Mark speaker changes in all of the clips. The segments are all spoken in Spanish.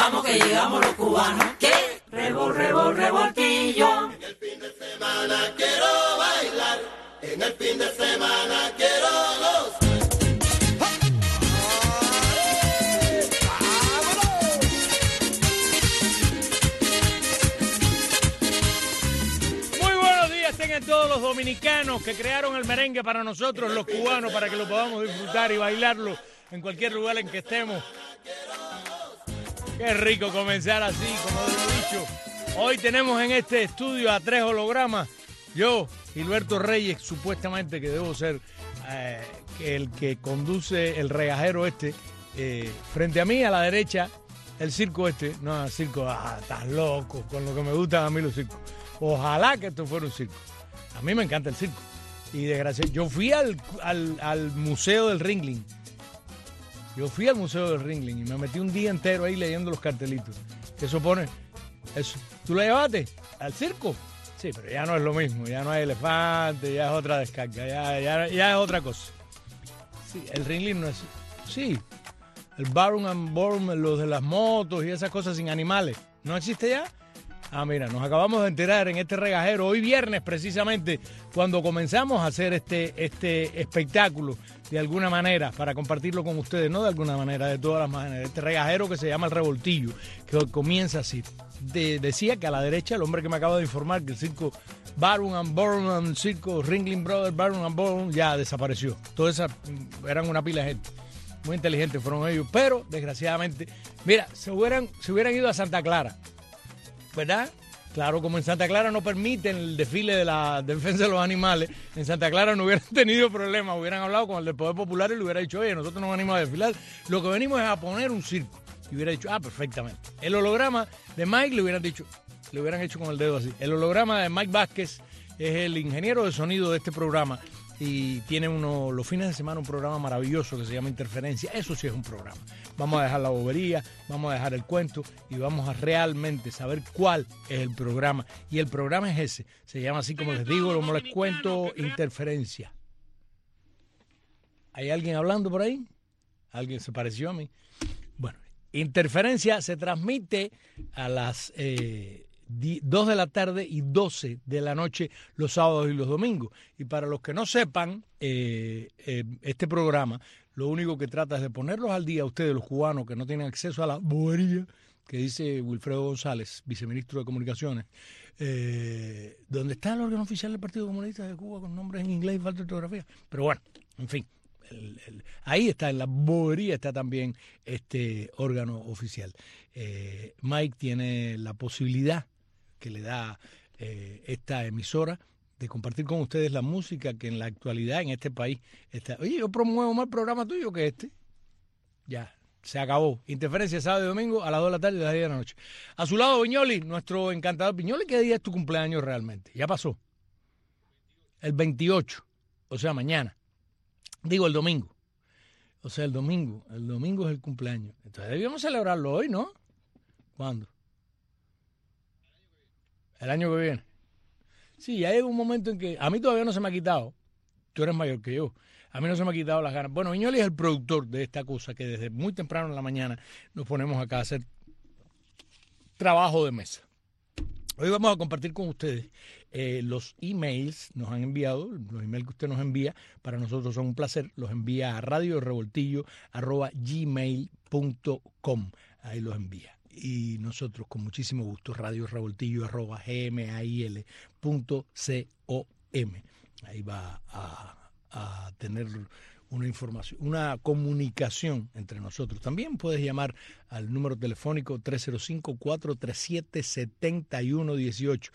Speaker 1: Vamos que llegamos los cubanos. ¿Qué? Revoltillo.
Speaker 2: En el fin de semana quiero bailar. En el fin de semana quiero gozar.
Speaker 3: Tengan todos los dominicanos que crearon el merengue para nosotros, los cubanos, para que lo podamos disfrutar y bailarlo en cualquier lugar en que estemos. Qué rico comenzar así, como lo he dicho. Hoy tenemos en este estudio a 3 hologramas. Yo, Gilberto Reyes, supuestamente que debo ser el que conduce el regajero este. Frente a mí, a la derecha, el circo este. No, el circo, estás loco, con lo que me gustan a mí los circos. Ojalá que esto fuera un circo. A mí me encanta el circo. Y desgraciadamente, yo fui al Museo del Ringling. Yo fui al Museo del Ringling y me metí un día entero ahí leyendo los cartelitos. ¿Qué supone? Eso. ¿Tú la llevaste al circo? Sí, pero ya no es lo mismo. Ya no hay elefante, ya es otra descarga, ya es otra cosa. Sí, el Ringling no es... Sí, el Barroom and Bourne, los de las motos y esas cosas sin animales. ¿No existe ya? Ah, mira, nos acabamos de enterar en este regajero, hoy viernes precisamente, cuando comenzamos a hacer este espectáculo de alguna manera, para compartirlo con ustedes, no de alguna manera, de todas las maneras, este regajero que se llama El Revoltillo, que comienza así. Decía que a la derecha, el hombre que me acaba de informar que el circo Barroom and Bourne, el circo Ringling Brothers, Barroom and Bourne, ya desapareció. Todas esas eran una pila de gente. Muy inteligentes fueron ellos, pero desgraciadamente, mira, se hubieran ido a Santa Clara, ¿verdad? Claro, como en Santa Clara no permiten el desfile de la defensa de los animales, en Santa Clara no hubieran tenido problemas, hubieran hablado con el del Poder Popular y le hubiera dicho, oye, nosotros no venimos a desfilar, lo que venimos es a poner un circo. Y hubiera dicho, perfectamente. El holograma de Mike le hubieran hecho con el dedo así. El holograma de Mike Vázquez es el ingeniero de sonido de este programa y tiene los fines de semana un programa maravilloso que se llama Interferencia. Eso sí es un programa. Vamos a dejar la bobería, vamos a dejar el cuento y vamos a realmente saber cuál es el programa. Y el programa es ese. Se llama así como les digo, como les cuento, Interferencia. ¿Hay alguien hablando por ahí? ¿Alguien se pareció a mí? Bueno, Interferencia se transmite a las 2 de la tarde y 12 de la noche los sábados y los domingos. Y para los que no sepan, este programa lo único que trata es de ponerlos al día a ustedes, los cubanos que no tienen acceso a la bobería que dice Wilfredo González, viceministro de Comunicaciones, donde está el órgano oficial del Partido Comunista de Cuba con nombres en inglés y falta de ortografía. Pero bueno, en fin. Ahí está, en la bobería está también este órgano oficial. Mike tiene la posibilidad que le da esta emisora de compartir con ustedes la música que en la actualidad en este país está. Oye, yo promuevo más programa tuyo que este. Ya, se acabó. Interferencia sábado y domingo a las 2 de la tarde y a las 10 de la noche. A su lado, Viñoli, nuestro encantador. Viñoli, ¿qué día es tu cumpleaños realmente? Ya pasó. El 28, o sea, mañana. Digo, el domingo. O sea, el domingo es el cumpleaños. Entonces debíamos celebrarlo hoy, ¿no? ¿Cuándo? El año que viene. Sí, ya llega un momento en que a mí todavía no se me ha quitado. Tú eres mayor que yo. A mí no se me ha quitado las ganas. Bueno, Viñoli es el productor de esta cosa que desde muy temprano en la mañana nos ponemos acá a hacer trabajo de mesa. Hoy vamos a compartir con ustedes los emails nos han enviado, los emails que usted nos envía, para nosotros son un placer, los envía a radiorevoltillo@gmail.com, ahí los envía. Y nosotros con muchísimo gusto, radiorevoltillo@gmail.com. Ahí va a tener una información, una comunicación entre nosotros. También puedes llamar al número telefónico 305-437-7118.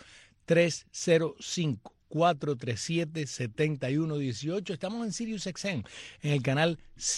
Speaker 3: 305-437-7118. Estamos en Sirius XM, en el canal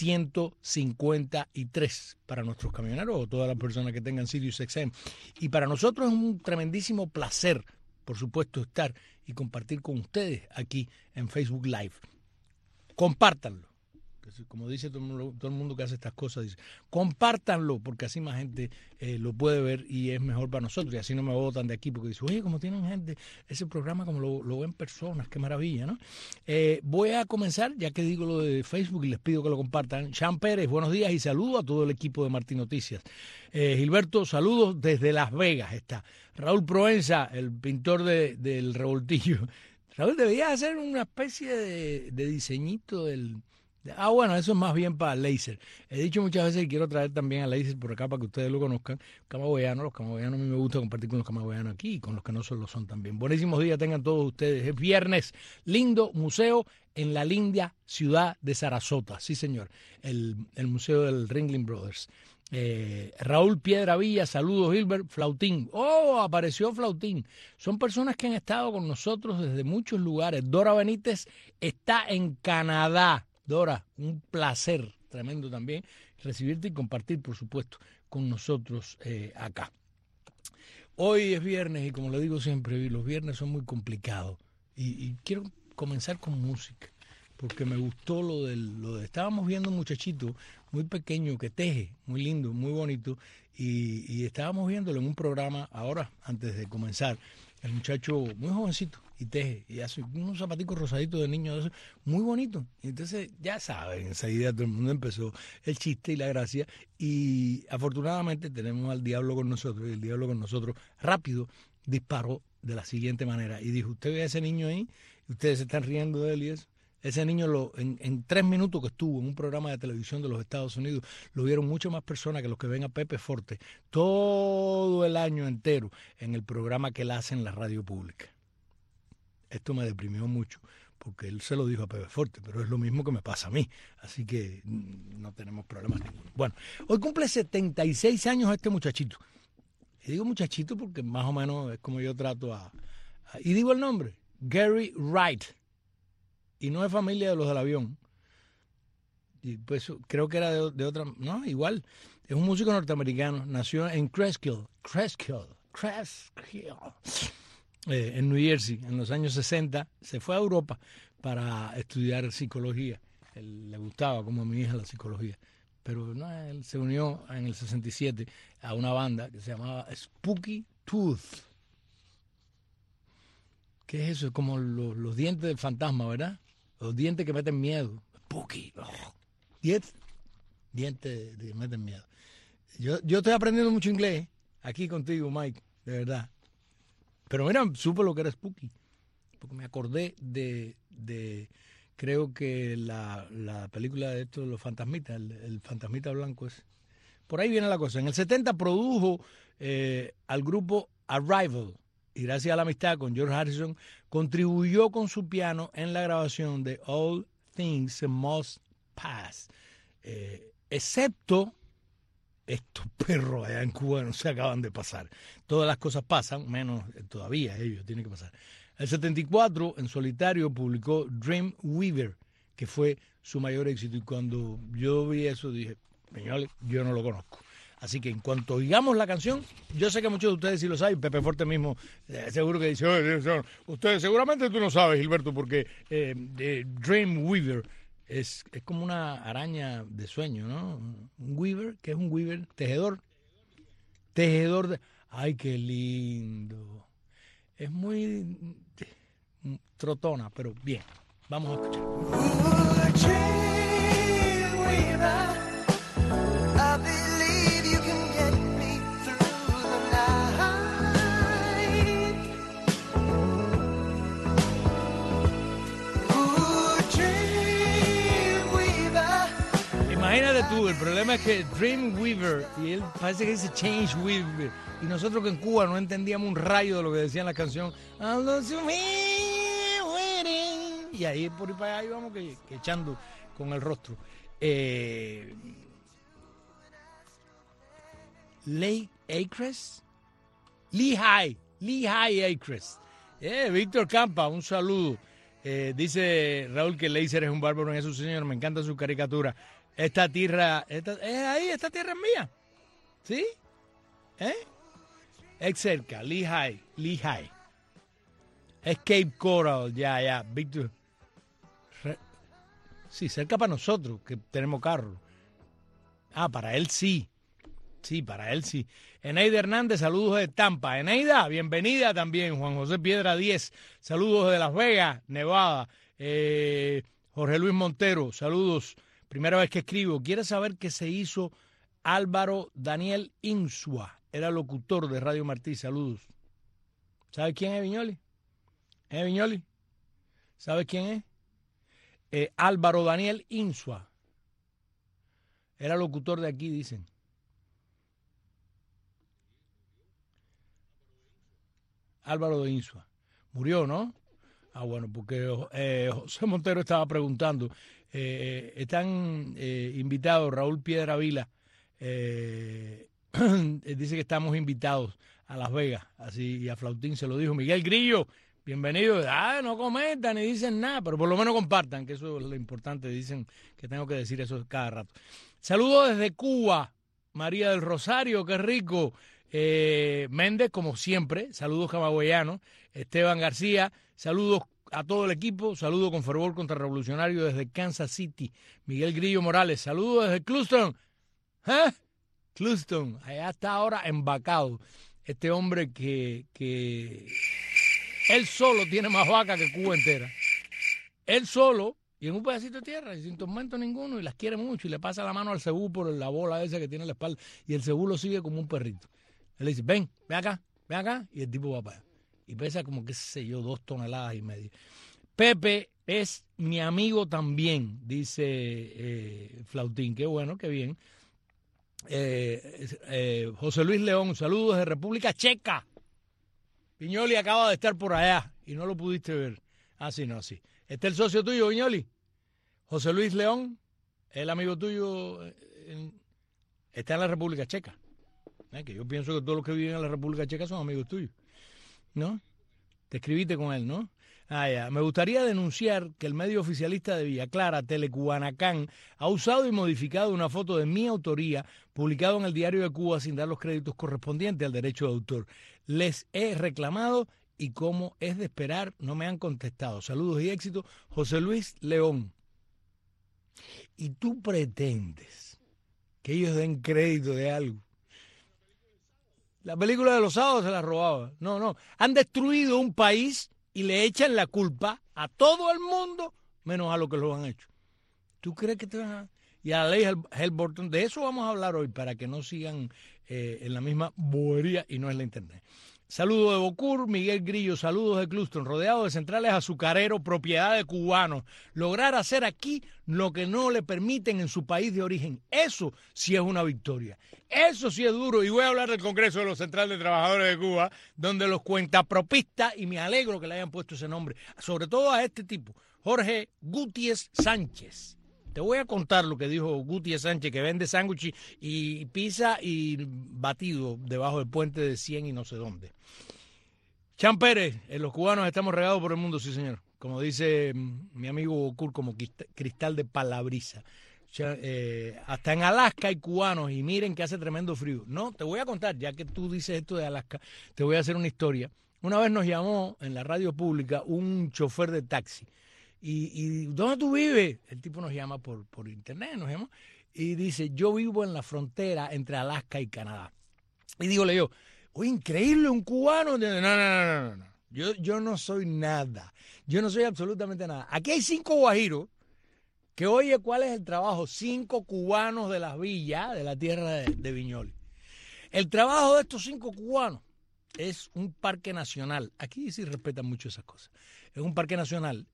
Speaker 3: 153 para nuestros camioneros o todas las personas que tengan Sirius XM. Y para nosotros es un tremendísimo placer, por supuesto, estar y compartir con ustedes aquí en Facebook Live. Compártanlo. Como dice todo el mundo que hace estas cosas, dice, compártanlo, porque así más gente lo puede ver y es mejor para nosotros. Y así no me botan de aquí, porque dicen, oye, como tienen gente, ese programa como lo ven personas, qué maravilla, ¿no? Voy a comenzar, ya que digo lo de Facebook y les pido que lo compartan. Sean Pérez, buenos días y saludo a todo el equipo de Martín Noticias. Gilberto, saludos desde Las Vegas está. Raúl Proenza, el pintor del revoltillo. Raúl, deberías hacer una especie de diseñito del... bueno, eso es más bien para Laser. He dicho muchas veces que quiero traer también a Laser por acá para que ustedes lo conozcan. Camagüeyano, los camagüeyanos, a mí me gusta compartir con los camagüeyanos aquí y con los que no lo son también. Buenísimos días tengan todos ustedes. Es viernes, lindo museo en la linda ciudad de Sarasota. Sí, señor, el museo del Ringling Brothers. Raúl Piedra Villa, saludos Gilbert. Flautín, apareció Flautín. Son personas que han estado con nosotros desde muchos lugares. Dora Benítez está en Canadá. Dora, un placer tremendo también recibirte y compartir, por supuesto, con nosotros acá. Hoy es viernes y como le digo siempre, los viernes son muy complicados y quiero comenzar con música porque me gustó lo de estábamos viendo un muchachito muy pequeño que teje, muy lindo, muy bonito y estábamos viéndolo en un programa ahora antes de comenzar. El muchacho muy jovencito y teje y hace unos zapaticos rosaditos de niño muy bonitos. Y entonces, ya saben, enseguida todo el mundo empezó el chiste y la gracia. Y afortunadamente tenemos al diablo con nosotros. Y el diablo con nosotros rápido disparó de la siguiente manera. Y dijo, usted ve a ese niño ahí, y ustedes se están riendo de él y eso. Ese niño en 3 minutos que estuvo en un programa de televisión de los Estados Unidos, lo vieron mucho más personas que los que ven a Pepe Forte todo el año entero en el programa que él hace en la radio pública. Esto me deprimió mucho, porque él se lo dijo a Pepe Forte, pero es lo mismo que me pasa a mí, así que no tenemos problemas ninguno. Bueno, hoy cumple 76 años este muchachito. Y digo muchachito porque más o menos es como yo trato y digo el nombre, Gary Wright. Y no es familia de los del avión. Y pues creo que era de otra... No, igual. Es un músico norteamericano. Nació en Cresskill, en New Jersey, en los años 60. Se fue a Europa para estudiar psicología. Él le gustaba, como a mi hija, la psicología. Pero no, él se unió en el 67 a una banda que se llamaba Spooky Tooth. ¿Qué es eso? Es como los dientes del fantasma, ¿verdad? Los dientes que meten miedo. Spooky. Dientes que meten miedo. Yo estoy aprendiendo mucho inglés aquí contigo, Mike, de verdad. Pero mira, supe lo que era spooky. Porque me acordé de creo que la película de estos, los fantasmitas, el fantasmita blanco es. Por ahí viene la cosa. En el 70 produjo al grupo Arrival. Y gracias a la amistad con George Harrison, contribuyó con su piano en la grabación de All Things Must Pass. Excepto estos perros allá en Cuba no se acaban de pasar. Todas las cosas pasan, menos todavía ellos tienen que pasar. En el 74, en solitario, publicó Dreamweaver, que fue su mayor éxito. Y cuando yo vi eso dije, señores, yo no lo conozco. Así que en cuanto oigamos la canción, yo sé que muchos de ustedes sí lo saben, Pepe Forte mismo seguro que dice, ustedes seguramente tú no sabes, Gilberto, porque Dreamweaver es como una araña de sueño, ¿no? Un weaver, ¿qué es un weaver? Tejedor de... ¡Ay, qué lindo! Es muy trotona, pero bien, vamos a escuchar. Imagínate tú, el problema es que Dreamweaver, y él parece que dice Changeweaver, y nosotros que en Cuba no entendíamos un rayo de lo que decía en la canción. Y ahí por ahí para allá íbamos que echando con el rostro. Lake Acres, Lehigh Acres. Víctor Campa, un saludo. Dice Raúl que Laser es un bárbaro en eso, señor. Me encanta su caricatura. Esta tierra es mía. ¿Sí? Es cerca, Lehigh. Es Cape Coral, ya, Víctor. Sí, cerca para nosotros, que tenemos carro. Ah, para él sí. Sí, para él sí. Eneida Hernández, saludos de Tampa. Eneida, bienvenida también. Juan José Piedra 10, saludos de Las Vegas, Nevada. Jorge Luis Montero, saludos. Primera vez que escribo. ¿Quiere saber qué se hizo Álvaro Daniel Insua? Era locutor de Radio Martí, saludos. ¿Sabe quién es Viñoli? ¿Es Viñoli? ¿Sabe quién es? Álvaro Daniel Insua. Era locutor de aquí, dicen. Álvaro de Insua. Murió, ¿no? Ah, bueno, porque José Montero estaba preguntando. Están invitados Raúl Piedra Vila. Dice que estamos invitados a Las Vegas. Así, y a Flautín se lo dijo. Miguel Grillo, bienvenido. No comentan ni dicen nada, pero por lo menos compartan, que eso es lo importante. Dicen que tengo que decir eso cada rato. Saludos desde Cuba. María del Rosario, qué rico. Méndez, como siempre, saludos camagüeyanos. Esteban García, saludos a todo el equipo, saludos con fervor contrarrevolucionario desde Kansas City. Miguel Grillo Morales, saludos desde Cluston. Cluston, allá está ahora embacado. Este hombre que él solo tiene más vaca que Cuba entera. Él solo, y en un pedacito de tierra, y sin tormento ninguno, y las quiere mucho, y le pasa la mano al cebú por la bola esa que tiene en la espalda, y el cebú lo sigue como un perrito. Él le dice, ven acá, y el tipo va para allá. Y pesa como, qué sé yo, 2,5 toneladas. Pepe es mi amigo también, dice Flautín. Qué bueno, qué bien. José Luis León, saludos de República Checa. Viñoli acaba de estar por allá y no lo pudiste ver. Ah, sí, no, sí. ¿Está el socio tuyo, Viñoli? José Luis León, el amigo tuyo, está en la República Checa. Que yo pienso que todos los que viven en la República Checa son amigos tuyos, ¿no? Te escribiste con él, ¿no? Ah, ya. Me gustaría denunciar que el medio oficialista de Villa Clara, Telecubanacán, ha usado y modificado una foto de mi autoría publicado en el Diario de Cuba sin dar los créditos correspondientes al derecho de autor. Les he reclamado y como es de esperar, no me han contestado. Saludos y éxito, José Luis León. Y tú pretendes que ellos den crédito de algo. La película de los sábados se la robaba. No. Han destruido un país y le echan la culpa a todo el mundo, menos a los que lo han hecho. ¿Tú crees que te van a...? Y a la ley Helborton, de eso vamos a hablar hoy, para que no sigan en la misma bobería y no es la internet. Saludos de Bocur, Miguel Grillo, saludos de Cluston, rodeado de centrales azucareros, propiedad de cubanos. Lograr hacer aquí lo que no le permiten en su país de origen, eso sí es una victoria. Eso sí es duro. Y voy a hablar del Congreso de los Centrales de Trabajadores de Cuba, donde los cuentapropistas, y me alegro que le hayan puesto ese nombre, sobre todo a este tipo, Jorge Gutiérrez Sánchez. Te voy a contar lo que dijo Gutiérrez Sánchez, que vende sándwiches y pizza y batido debajo del puente de 100 y no sé dónde. Chan Pérez, los cubanos estamos regados por el mundo, sí señor. Como dice mi amigo Bocur, como cristal de palabrisa. Hasta en Alaska hay cubanos y miren que hace tremendo frío. No, te voy a contar, ya que tú dices esto de Alaska, te voy a hacer una historia. Una vez nos llamó en la radio pública un chofer de taxi. ¿Y dónde tú vives? El tipo nos llama por internet, nos llama, y dice, yo vivo en la frontera entre Alaska y Canadá. Y dígole yo, oye, increíble, un cubano. No. Yo no soy nada. Yo no soy absolutamente nada. Aquí hay 5 guajiros que, oye, ¿cuál es el trabajo? 5 cubanos de las villas de la tierra de Viñoli. El trabajo de estos 5 cubanos es un parque nacional. Aquí sí respetan mucho esas cosas. Es un parque nacional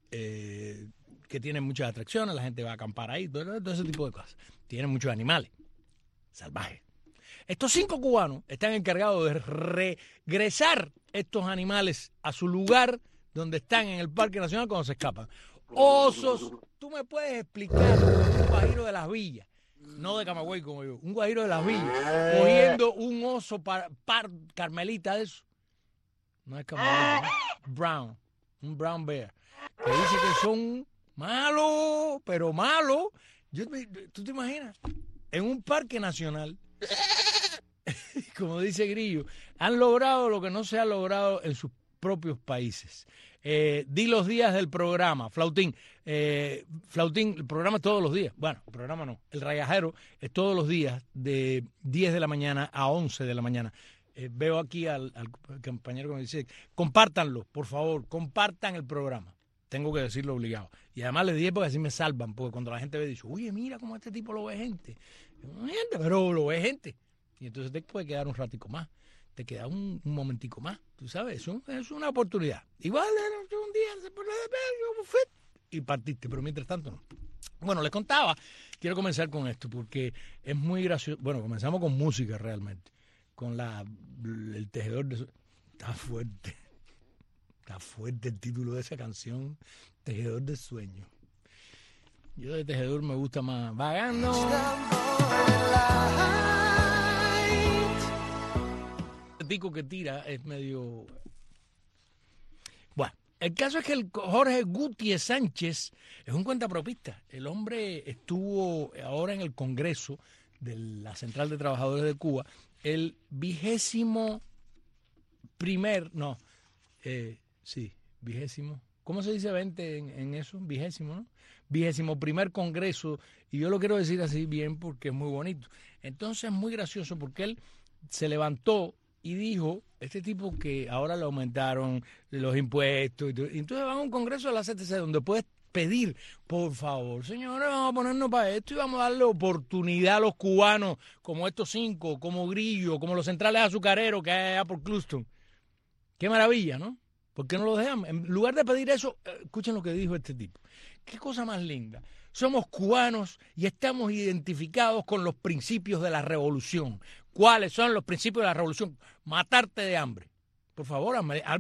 Speaker 3: que tiene muchas atracciones, la gente va a acampar ahí, todo ese tipo de cosas. Tiene muchos animales salvajes. Estos 5 cubanos están encargados de regresar estos animales a su lugar donde están en el Parque Nacional cuando se escapan. Osos, tú me puedes explicar un guajiro de las villas, no de Camagüey como yo, un guajiro de las villas, cogiendo un oso carmelita de eso. No es Camagüey, ¿no? Un brown bear, que dice que son malos, pero malos. ¿Tú te imaginas? En un parque nacional, como dice Grillo, han logrado lo que no se ha logrado en sus propios países. Di los días del programa, Flautín. Flautín, el programa es todos los días. Bueno, el programa no. El Rayajero es todos los días de 10 de la mañana a 11 de la mañana. Veo aquí al compañero que me dice, compártanlo, por favor, compartan el programa. Tengo que decirlo obligado. Y además les dije porque así me salvan, porque cuando la gente ve, dice, oye, mira cómo este tipo lo ve gente. Pero lo ve gente. Y entonces te puede quedar un ratico más. Te queda un momentico más. Tú sabes, es una oportunidad. Igual un día se pone y partiste, pero mientras tanto no. Bueno, les contaba, quiero comenzar con esto porque es muy gracioso. Bueno, comenzamos con música realmente. Con el tejedor de... Está fuerte el título de esa canción, Tejedor de Sueños. Yo de tejedor me gusta más Vagando. El tico que tira es medio... Bueno, el caso es que el Jorge Gutiérrez Sánchez es un cuentapropista. El hombre estuvo ahora en el Congreso de la Central de Trabajadores de Cuba, el 21º, ¿cómo se dice 20 en eso? 20º, ¿no? 21º Congreso, y yo lo quiero decir así bien porque es muy bonito. Entonces es muy gracioso porque él se levantó y dijo, este tipo que ahora le aumentaron los impuestos, y entonces van a un congreso de la CTC donde puedes pedir, por favor, señores, vamos a ponernos para esto y vamos a darle oportunidad a los cubanos como estos 5, como Grillo, como los centrales azucareros que hay allá por Clustón. Qué maravilla, ¿no? ¿Por qué no lo dejan? En lugar de pedir eso, escuchen lo que dijo este tipo. Qué cosa más linda. Somos cubanos y estamos identificados con los principios de la revolución. ¿Cuáles son los principios de la revolución? Matarte de hambre. Por favor,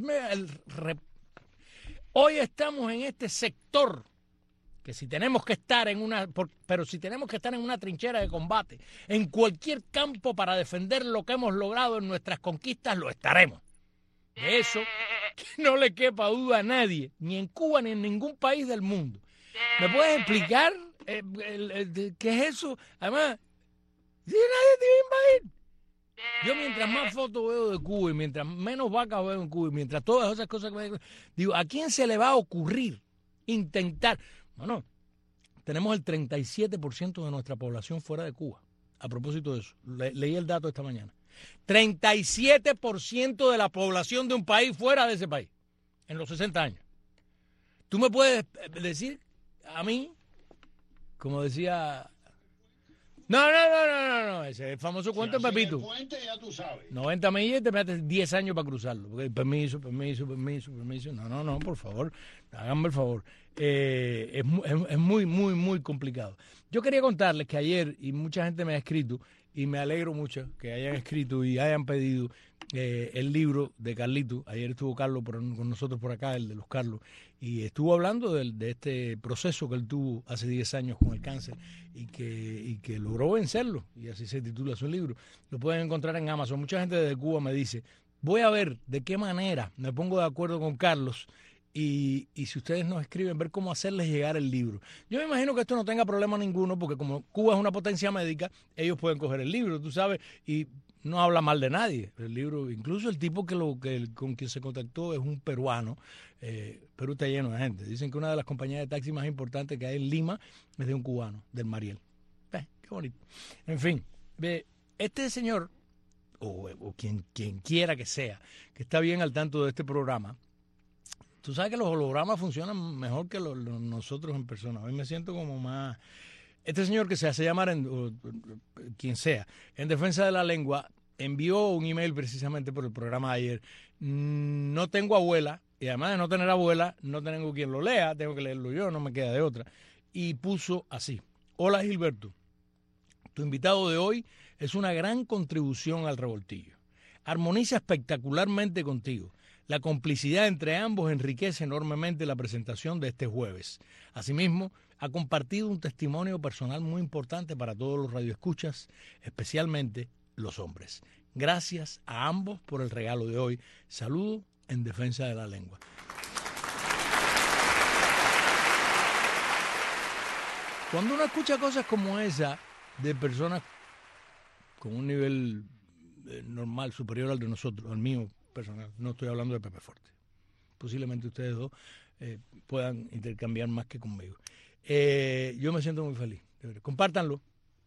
Speaker 3: hoy estamos en este sector que si tenemos que estar pero si tenemos que estar en una trinchera de combate, en cualquier campo para defender lo que hemos logrado en nuestras conquistas, lo estaremos. De eso que no le quepa duda a nadie, ni en Cuba ni en ningún país del mundo. ¿Me puedes explicar qué es eso? Además, si nadie te va a invadir. Yo mientras más fotos veo de Cuba y mientras menos vacas veo en Cuba y mientras todas esas cosas que digo, ¿a quién se le va a ocurrir intentar? Bueno, tenemos el 37% de nuestra población fuera de Cuba. A propósito de eso, leí el dato esta mañana. 37% de la población de un país fuera de ese país en los 60 años. ¿Tú me puedes decir a mí, como decía... No, ese es el famoso cuento de Pepito.
Speaker 4: El puente ya tú sabes.
Speaker 3: 90 millas y te metes 10 años para cruzarlo. Porque permiso. No, por favor, háganme el favor. Es muy, muy, muy complicado. Yo quería contarles que ayer, y mucha gente me ha escrito, y me alegro mucho que hayan escrito y hayan pedido el libro de Carlito. Ayer estuvo Carlos con nosotros por acá, el de los Carlos, y estuvo hablando de este proceso que él tuvo hace 10 años con el cáncer y que logró vencerlo, y así se titula su libro. Lo pueden encontrar en Amazon. Mucha gente desde Cuba me dice, voy a ver de qué manera me pongo de acuerdo con Carlos y si ustedes nos escriben, ver cómo hacerles llegar el libro. Yo me imagino que esto no tenga problema ninguno, porque como Cuba es una potencia médica, ellos pueden coger el libro, tú sabes, y no habla mal de nadie. El libro, incluso el tipo con quien se contactó es un peruano. Perú está lleno de gente. Dicen que una de las compañías de taxi más importantes que hay en Lima es de un cubano, del Mariel. Qué bonito. En fin, este señor, o quien quiera que sea, que está bien al tanto de este programa, tú sabes que los hologramas funcionan mejor que nosotros en persona. A mí me siento como más... Este señor que se hace llamar, quien sea, en defensa de la lengua, envió un email precisamente por el programa de ayer. No tengo abuela, y además de no tener abuela, no tengo quien lo lea, tengo que leerlo yo, no me queda de otra. Y puso así: hola Gilberto, tu invitado de hoy es una gran contribución al revoltillo. Armoniza espectacularmente contigo. La complicidad entre ambos enriquece enormemente la presentación de este jueves. Asimismo, ha compartido un testimonio personal muy importante para todos los radioescuchas, especialmente los hombres. Gracias a ambos por el regalo de hoy. Saludo en defensa de la lengua. Cuando uno escucha cosas como esa de personas con un nivel normal, superior al de nosotros, al mío personal, no estoy hablando de Pepe Forte, posiblemente ustedes dos puedan intercambiar más que conmigo. Yo me siento muy feliz. Compártanlo,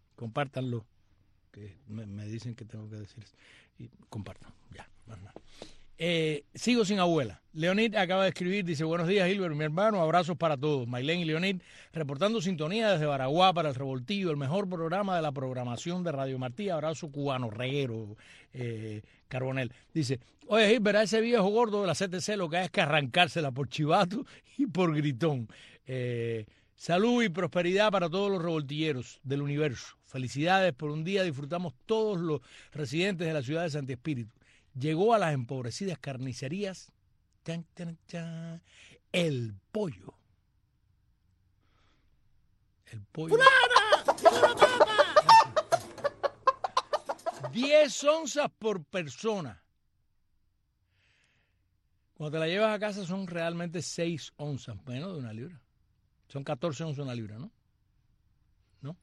Speaker 3: que me dicen que tengo que decir eso. Y compartan, ya, más nada. Sigo sin abuela. Leonid acaba de escribir, dice: buenos días, Gilbert, mi hermano, abrazos para todos. Maylén y Leonid reportando sintonía desde Baraguá para el Revoltillo, el mejor programa de la programación de Radio Martí. Abrazo cubano, reguero, Carbonel. Dice: oye, Gilbert, a ese viejo gordo de la CTC lo que hay es que arrancársela por chivato y por gritón. Salud y prosperidad para todos los revoltilleros del universo. Felicidades por un día, disfrutamos todos los residentes de la ciudad de Santi Espíritu. Llegó a las empobrecidas carnicerías el pollo. El pollo. ¡Fulana! 10 onzas por persona. Cuando te la llevas a casa son realmente 6 onzas, menos de una libra. Son 14 onzas una libra, ¿no? ¿No?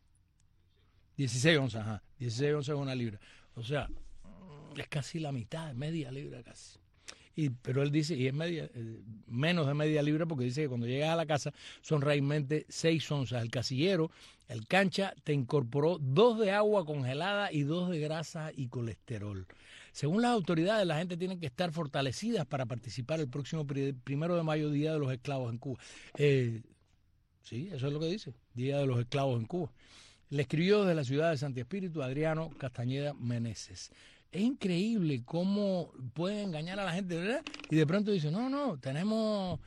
Speaker 3: 16 onzas, ajá. 16 onzas una libra. O sea, es casi la mitad, media libra casi. Pero él dice, y es menos de media libra, porque dice que cuando llegas a la casa son realmente 6 onzas. El casillero, el cancha, te incorporó 2 de agua congelada y 2 de grasa y colesterol. Según las autoridades, la gente tiene que estar fortalecidas para participar el próximo 1 de mayo, Día de los Esclavos en Cuba. Sí, eso es lo que dice, Día de los Esclavos en Cuba. Le escribió desde la ciudad de Santi Espíritu Adriano Castañeda Meneses. Es increíble cómo pueden engañar a la gente, ¿verdad? Y de pronto dicen, no, tenemos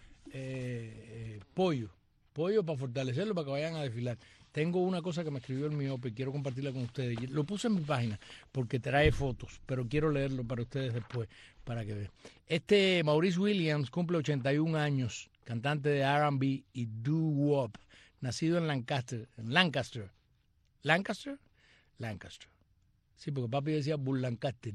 Speaker 3: pollo para fortalecerlo, para que vayan a desfilar. Tengo una cosa que me escribió el miope y quiero compartirla con ustedes. Lo puse en mi página porque trae fotos, pero quiero leerlo para ustedes después, para que vean. Maurice Williams cumple 81 años, cantante de R&B y doo-wop, nacido en Lancaster. ¿Lancaster? Sí, porque papi decía Burlancaster,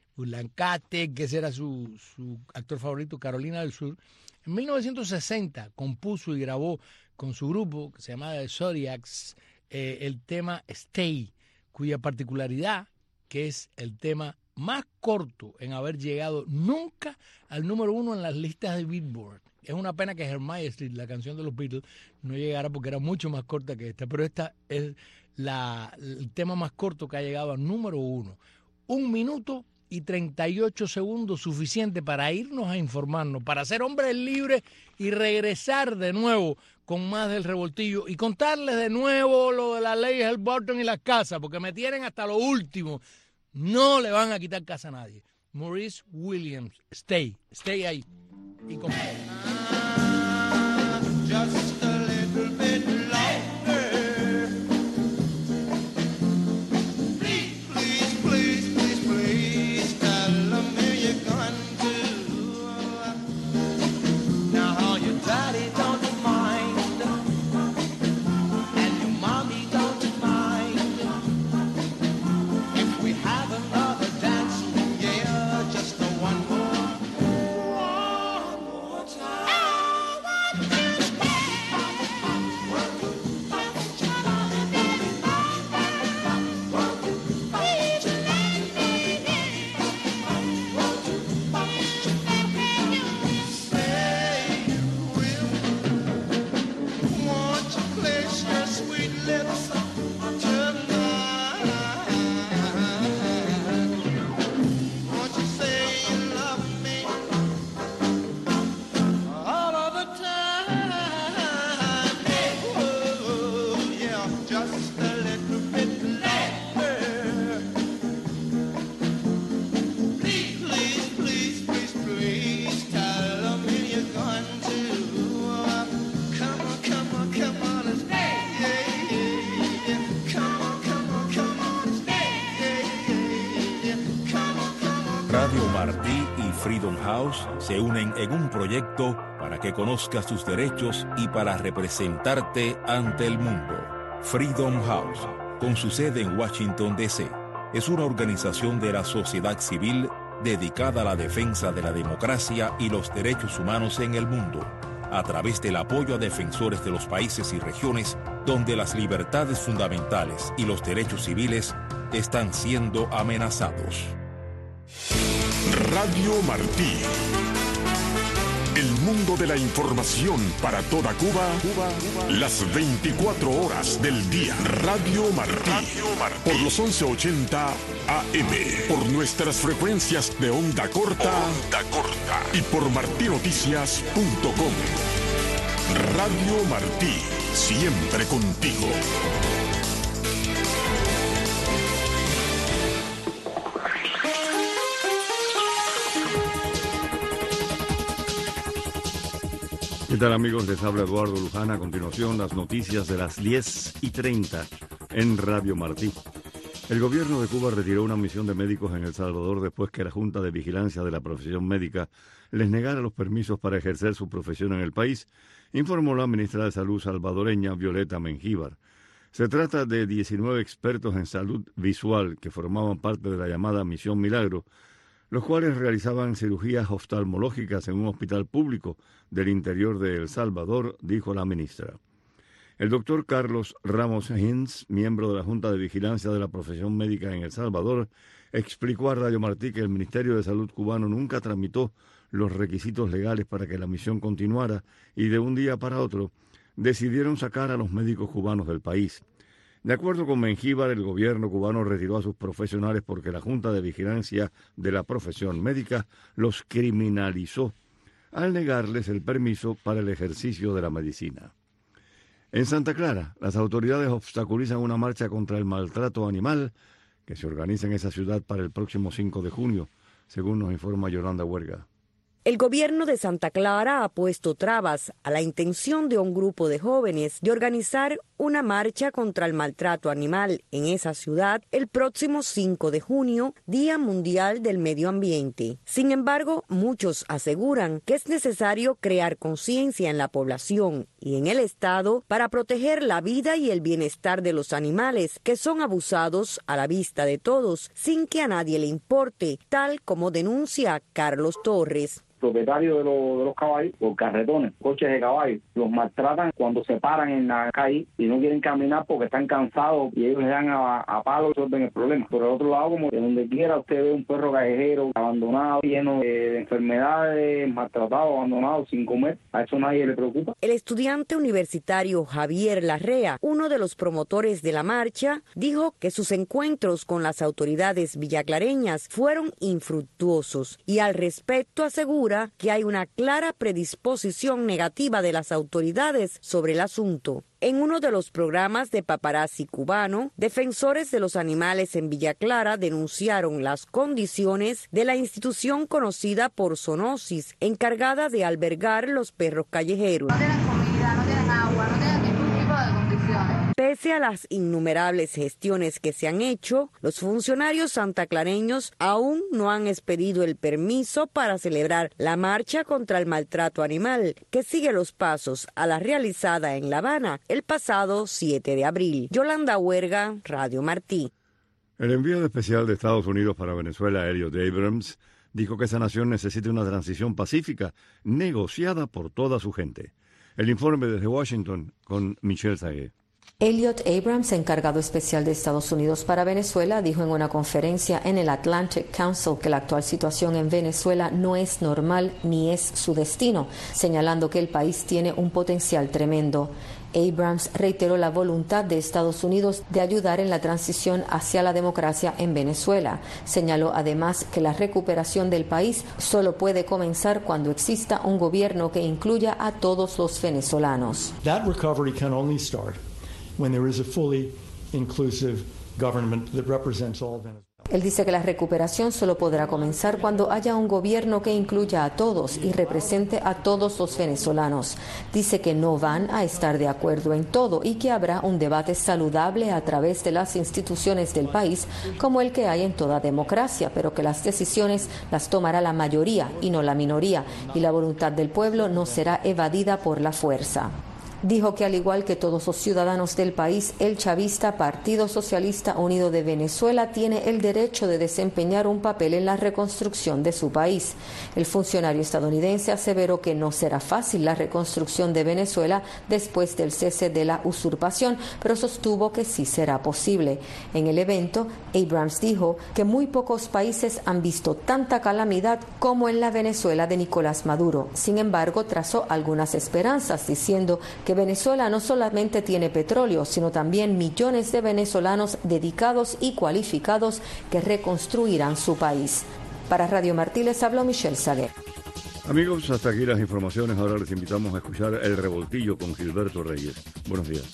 Speaker 3: que ese era su actor favorito, Carolina del Sur. En 1960 compuso y grabó con su grupo, que se llamaba The Zodiacs, el tema Stay, cuya particularidad, que es el tema más corto en haber llegado nunca al número 1 en las listas de Billboard. Es una pena que Hermione Street, la canción de los Beatles, no llegara porque era mucho más corta que esta, pero esta es el tema más corto que ha llegado al número 1. 1 minuto y 38 segundos, suficiente para irnos a informarnos, para ser hombres libres y regresar de nuevo con más del Revoltillo y contarles de nuevo lo de las leyes del Burton y las casas, porque me tienen hasta lo último. No le van a quitar casa a nadie. Maurice Williams, stay ahí. Y con
Speaker 2: Just a little bit longer. Please, tell me you're going to. Now your daddy don't mind, and your mommy don't mind. If we have another dance, yeah, just one more time.
Speaker 4: Radio Martí y Freedom House se unen en un proyecto para que conozcas tus derechos y para representarte ante el mundo. Freedom House, con su sede en Washington, D.C., es una organización de la sociedad civil dedicada a la defensa de la democracia y los derechos humanos en el mundo, a través del apoyo a defensores de los países y regiones donde las libertades fundamentales y los derechos civiles están siendo amenazados.
Speaker 5: Radio Martí, El mundo de la información para toda Cuba, las 24 horas del día. Radio Martí. Por los 1180 AM. Por nuestras frecuencias de onda corta. Y por martinoticias.com. Radio Martí. Siempre contigo.
Speaker 6: ¿Qué tal, amigos? Les habla Eduardo Luján. A continuación, las noticias de las 10:30 en Radio Martí. El gobierno de Cuba retiró una misión de médicos en El Salvador después que la Junta de Vigilancia de la Profesión Médica les negara los permisos para ejercer su profesión en el país, informó la ministra de Salud salvadoreña Violeta Mengíbar. Se trata de 19 expertos en salud visual que formaban parte de la llamada Misión Milagro, los cuales realizaban cirugías oftalmológicas en un hospital público del interior de El Salvador, dijo la ministra. El doctor Carlos Ramos Hins, miembro de la Junta de Vigilancia de la Profesión Médica en El Salvador, explicó a Radio Martí que el Ministerio de Salud cubano nunca tramitó los requisitos legales para que la misión continuara y de un día para otro decidieron sacar a los médicos cubanos del país. De acuerdo con Mengíbar, el gobierno cubano retiró a sus profesionales porque la Junta de Vigilancia de la Profesión Médica los criminalizó al negarles el permiso para el ejercicio de la medicina. En Santa Clara, las autoridades obstaculizan una marcha contra el maltrato animal que se organiza en esa ciudad para el próximo 5 de junio, según nos informa Yolanda Huerga.
Speaker 7: El gobierno de Santa Clara ha puesto trabas a la intención de un grupo de jóvenes de organizar una marcha contra el maltrato animal en esa ciudad el próximo 5 de junio, Día Mundial del Medio Ambiente. Sin embargo, muchos aseguran que es necesario crear conciencia en la población y en el Estado para proteger la vida y el bienestar de los animales que son abusados a la vista de todos sin que a nadie le importe, tal como denuncia Carlos Torres.
Speaker 8: Propietarios de los caballos, los carretones, coches de caballos, los maltratan cuando se paran en la calle y no quieren caminar porque están cansados y ellos le dan a palo y resuelven el problema. Por el otro lado, como de donde quiera usted ve un perro callejero abandonado, lleno de enfermedades, maltratado, abandonado, sin comer, a eso nadie le preocupa.
Speaker 7: El estudiante universitario Javier Larrea, uno de los promotores de la marcha, dijo que sus encuentros con las autoridades villaclareñas fueron infructuosos y al respecto asegura que hay una clara predisposición negativa de las autoridades sobre el asunto. En uno de los programas de paparazzi cubano, defensores de los animales en Villa Clara denunciaron las condiciones de la institución conocida por Zoonosis, encargada de albergar los perros callejeros.
Speaker 9: No tienen comida, no tienen agua, no tienen ningún tipo de condiciones.
Speaker 7: Pese a las innumerables gestiones que se han hecho, los funcionarios santaclareños aún no han expedido el permiso para celebrar la marcha contra el maltrato animal, que sigue los pasos a la realizada en La Habana el pasado 7 de abril. Yolanda Huerga, Radio Martí.
Speaker 6: El enviado especial de Estados Unidos para Venezuela, Elliot Abrams, dijo que esa nación necesita una transición pacífica negociada por toda su gente. El informe desde Washington con Michelle Sagué.
Speaker 10: Elliot Abrams, encargado especial de Estados Unidos para Venezuela, dijo en una conferencia en el Atlantic Council que la actual situación en Venezuela no es normal ni es su destino, señalando que el país tiene un potencial tremendo. Abrams reiteró la voluntad de Estados Unidos de ayudar en la transición hacia la democracia en Venezuela. Señaló además que la recuperación del país solo puede comenzar cuando exista un gobierno que incluya a todos los venezolanos.
Speaker 11: That recovery can only start when there is a fully inclusive government that represents all Venezuelans.
Speaker 10: Él dice que la recuperación solo podrá comenzar cuando haya un gobierno que incluya a todos y represente a todos los venezolanos. Dice que no van a estar de acuerdo en todo y que habrá un debate saludable a través de las instituciones del país, como el que hay en toda democracia, pero que las decisiones las tomará la mayoría y no la minoría, y la voluntad del pueblo no será evadida por la fuerza. Dijo que al igual que todos los ciudadanos del país, el chavista Partido Socialista Unido de Venezuela tiene el derecho de desempeñar un papel en la reconstrucción de su país. El funcionario estadounidense aseveró que no será fácil la reconstrucción de Venezuela después del cese de la usurpación, pero sostuvo que sí será posible. En el evento, Abrams dijo que muy pocos países han visto tanta calamidad como en la Venezuela de Nicolás Maduro. Sin embargo, trazó algunas esperanzas, diciendo que Venezuela no solamente tiene petróleo, sino también millones de venezolanos dedicados y cualificados que reconstruirán su país. Para Radio Martí les habló Michelle Saguer.
Speaker 6: Amigos, hasta aquí las informaciones. Ahora les invitamos a escuchar El Revoltillo con Gilberto Reyes. Buenos días.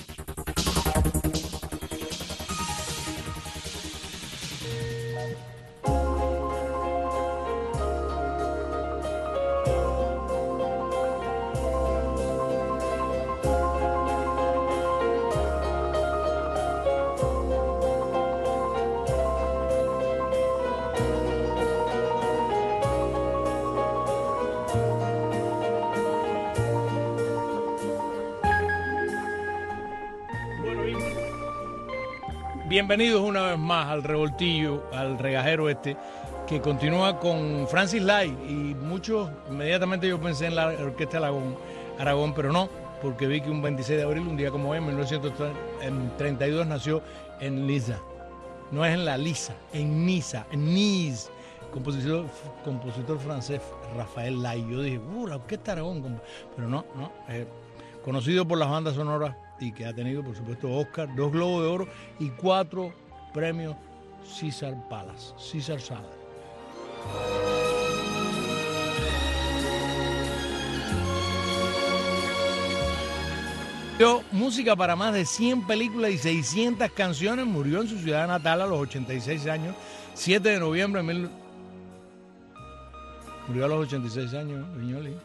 Speaker 3: Bienvenidos una vez más al revoltillo, al regajero que continúa con Francis Lai, y muchos, inmediatamente yo pensé en la Orquesta Aragón, pero no, porque vi que un 26 de abril, un día como hoy, en 1932, nació en Niza. No es en la Lisa, en Niza, en Nice. Compositor francés Rafael Lai. Yo dije, la Orquesta Aragón, pero no, conocido por las bandas sonoras y que ha tenido, por supuesto, Oscar, 2 Globos de Oro y 4 premios César Sala. Dio música para más de 100 películas y 600 canciones. Murió en su ciudad natal a los 86 años, 7 de noviembre de Murió a los 86 años, Viñoly.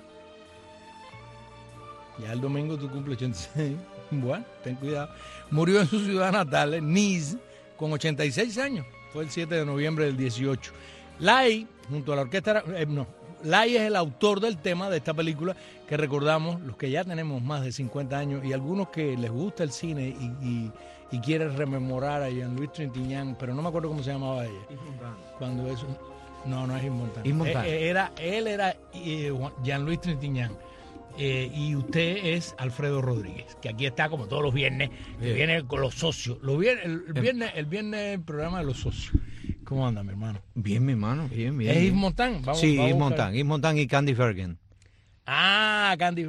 Speaker 3: Ya el domingo tú cumples 86. Bueno, ten cuidado. Murió en su ciudad natal, Nice, con 86 años. Fue el 7 de noviembre del 18. Lai, junto a la orquesta... Lai es el autor del tema de esta película que recordamos, los que ya tenemos más de 50 años y algunos que les gusta el cine y quieren rememorar a Jean-Louis Trintignant, pero no me acuerdo cómo se llamaba ella. Cuando eso... No es Inmontán. Él era Jean-Louis Trintignant. Y usted es Alfredo Rodríguez, que aquí está como todos los viernes, que viene con los socios. El viernes el programa de los socios. ¿Cómo anda, mi hermano?
Speaker 12: Bien, mi hermano, bien.
Speaker 3: ¿Es Yves Montand?
Speaker 12: Sí, Yves Montand y Candy Fergen.
Speaker 3: Candy.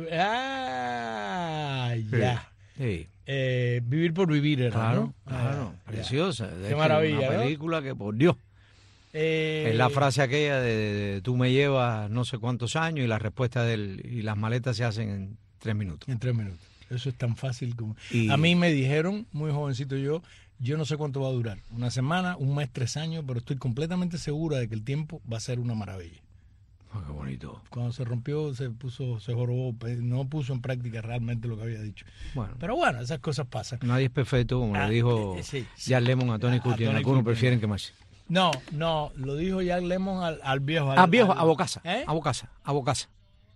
Speaker 3: Ya.
Speaker 12: Sí.
Speaker 3: Vivir por vivir, era,
Speaker 12: claro,
Speaker 3: ¿no?
Speaker 12: Claro, preciosa.
Speaker 3: Qué maravilla,
Speaker 12: una película, ¿no? Que por Dios. Es la frase aquella de tú me llevas no sé cuántos años y la respuesta y las maletas se hacen en 3 minutos.
Speaker 3: En 3 minutos. Eso es tan fácil como... A mí me dijeron, muy jovencito yo no sé cuánto va a durar. 1 semana, 1 mes, 3 años, pero estoy completamente segura de que el tiempo va a ser una maravilla.
Speaker 12: Oh, qué bonito.
Speaker 3: Cuando se rompió, se jorobó, no puso en práctica realmente lo que había dicho. Bueno, pero bueno, esas cosas pasan.
Speaker 12: Nadie es perfecto, como le dijo Jack Lemmon a Tony Curtin. Algunos prefieren que más.
Speaker 3: No, lo dijo Jack Lemmon al viejo.
Speaker 12: A Bocasa. A Bocasa.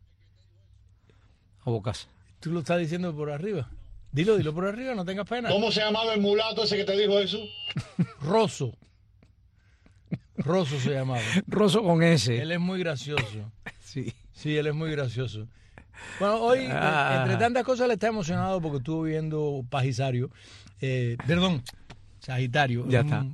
Speaker 3: ¿Tú lo estás diciendo por arriba? Dilo por arriba, no tengas pena.
Speaker 13: ¿Cómo se llamaba el mulato ese que te dijo eso?
Speaker 3: Rosso se llamaba.
Speaker 12: Rosso con S.
Speaker 3: Él es muy gracioso.
Speaker 12: Sí,
Speaker 3: él es muy gracioso. Bueno, hoy, entre tantas cosas, le está emocionado porque estuvo viendo Sagitario.
Speaker 12: Ya está.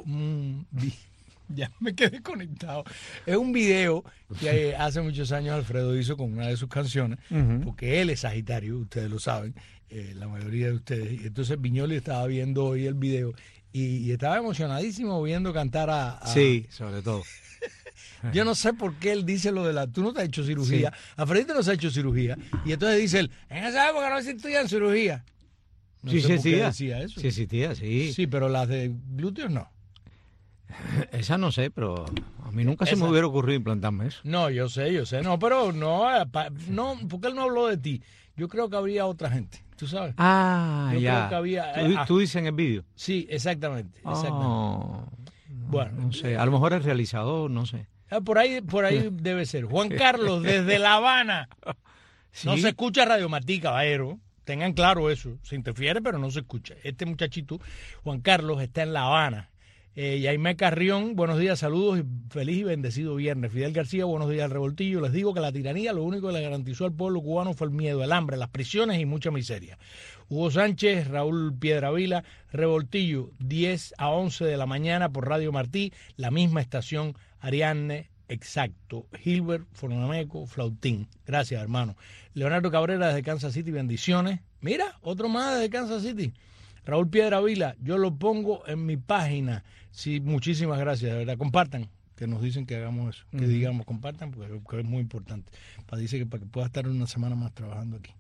Speaker 3: Ya me quedé conectado. Es un video que hace muchos años Alfredo hizo con una de sus canciones, porque él es Sagitario, ustedes lo saben, la mayoría de ustedes. Y entonces Viñoly estaba viendo hoy el video y estaba emocionadísimo viendo cantar a...
Speaker 12: Sí, sobre todo.
Speaker 3: Yo no sé por qué él dice lo de tú no te has hecho cirugía. Sí. Alfredito no se ha hecho cirugía. Y entonces dice él, en esa época no existían cirugía. No sé por qué decía eso.
Speaker 12: Sí existía, sí.
Speaker 3: Sí, pero las de glúteos no.
Speaker 12: Esa no sé, pero a mí nunca se me hubiera ocurrido implantarme eso.
Speaker 3: No, yo sé. No, pero no, porque él no habló de ti. Yo creo que habría otra gente, ¿tú sabes?
Speaker 12: Yo
Speaker 3: ya. Creo que había,
Speaker 12: ¿Tú dices en el vídeo?
Speaker 3: Sí, exactamente.
Speaker 12: Bueno, no sé, a lo mejor el realizador, no sé.
Speaker 3: Por ahí debe ser. Juan Carlos, desde La Habana. ¿Sí? No se escucha Radio Martí, caballero. Tengan claro eso. Se interfiere, pero no se escucha. Este muchachito, Juan Carlos, está en La Habana. Yaimé Carrión, buenos días, saludos y feliz y bendecido viernes. Fidel García, buenos días al revoltillo. Les digo que la tiranía lo único que le garantizó al pueblo cubano fue el miedo, el hambre, las prisiones y mucha miseria. Hugo Sánchez, Raúl Piedravila, revoltillo, 10 a 11 de la mañana por Radio Martí, la misma estación, Ariadne, exacto. Gilbert Fornameco, Flautín. Gracias, hermano. Leonardo Cabrera desde Kansas City, bendiciones. Mira, otro más desde Kansas City. Raúl Piedravila, yo lo pongo en mi página. Sí, muchísimas gracias, de verdad. Compartan, que nos dicen que hagamos eso, que digamos, compartan, porque es muy importante. Para que pueda estar una semana más trabajando aquí.